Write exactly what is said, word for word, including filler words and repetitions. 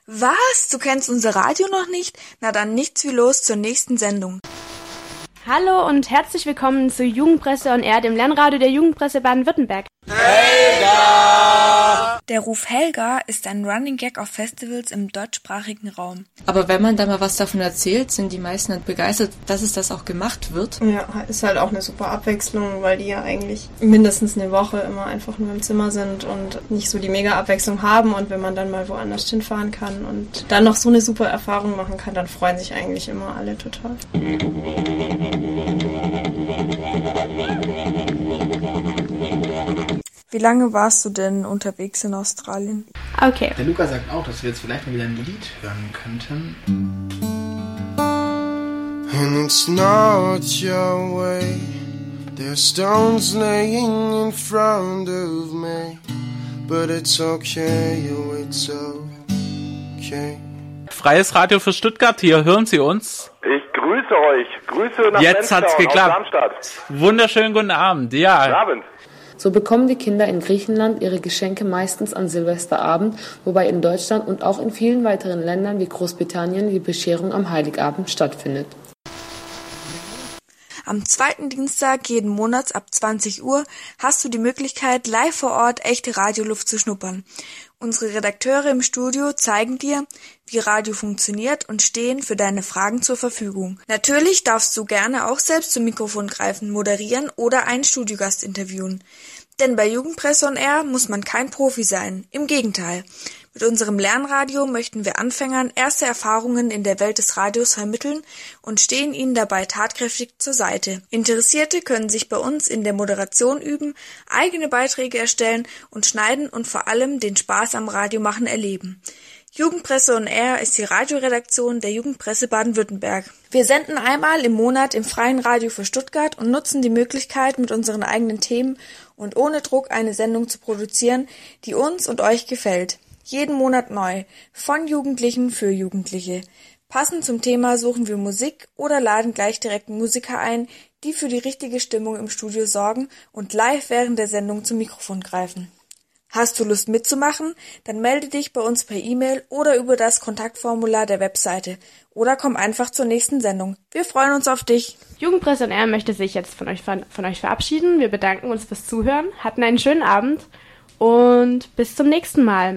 Was? Du kennst unser Radio noch nicht? Na dann nichts wie los zur nächsten Sendung. Hallo und herzlich willkommen zu Jugendpresse on Air, dem Lernradio der Jugendpresse Baden-Württemberg. Helga! Der Ruf Helga ist ein Running Gag auf Festivals im deutschsprachigen Raum. Aber wenn man da mal was davon erzählt, sind die meisten halt begeistert, dass es das auch gemacht wird. Ja, ist halt auch eine super Abwechslung, weil die ja eigentlich mindestens eine Woche immer einfach nur im Zimmer sind und nicht so die mega Abwechslung haben. Und wenn man dann mal woanders hinfahren kann und dann noch so eine super Erfahrung machen kann, dann freuen sich eigentlich immer alle total. Wie lange warst du denn unterwegs in Australien? Okay. Der Luca sagt auch, dass wir jetzt vielleicht mal wieder ein Lied hören könnten. And it's not your way. There's stones laying in front of me. But it's okay, oh it's okay. Freies Radio für Stuttgart, hier hören Sie uns. Ich grüße euch. Grüße nach Jetzt hat's geklappt. Aus Darmstadt. Wunderschönen guten Abend, ja. Guten Abend. So bekommen die Kinder in Griechenland ihre Geschenke meistens an Silvesterabend, wobei in Deutschland und auch in vielen weiteren Ländern wie Großbritannien die Bescherung am Heiligabend stattfindet. Am zweiten Dienstag jeden Monats ab zwanzig Uhr hast du die Möglichkeit, live vor Ort echte Radioluft zu schnuppern. Unsere Redakteure im Studio zeigen dir, wie Radio funktioniert und stehen für deine Fragen zur Verfügung. Natürlich darfst du gerne auch selbst zum Mikrofon greifen, moderieren oder einen Studiogast interviewen. Denn bei Jugendpresse on Air muss man kein Profi sein. Im Gegenteil. Mit unserem Lernradio möchten wir Anfängern erste Erfahrungen in der Welt des Radios vermitteln und stehen ihnen dabei tatkräftig zur Seite. Interessierte können sich bei uns in der Moderation üben, eigene Beiträge erstellen und schneiden und vor allem den Spaß am Radiomachen erleben. Jugendpresse on Air ist die Radioredaktion der Jugendpresse Baden-Württemberg. Wir senden einmal im Monat im freien Radio für Stuttgart und nutzen die Möglichkeit, mit unseren eigenen Themen und ohne Druck eine Sendung zu produzieren, die uns und euch gefällt. Jeden Monat neu, von Jugendlichen für Jugendliche. Passend zum Thema suchen wir Musik oder laden gleich direkt Musiker ein, die für die richtige Stimmung im Studio sorgen und live während der Sendung zum Mikrofon greifen. Hast du Lust mitzumachen? Dann melde dich bei uns per E-Mail oder über das Kontaktformular der Webseite. Oder komm einfach zur nächsten Sendung. Wir freuen uns auf dich. Jugendpresse on Air möchte sich jetzt von euch, von, von euch verabschieden. Wir bedanken uns fürs Zuhören, hatten einen schönen Abend und bis zum nächsten Mal.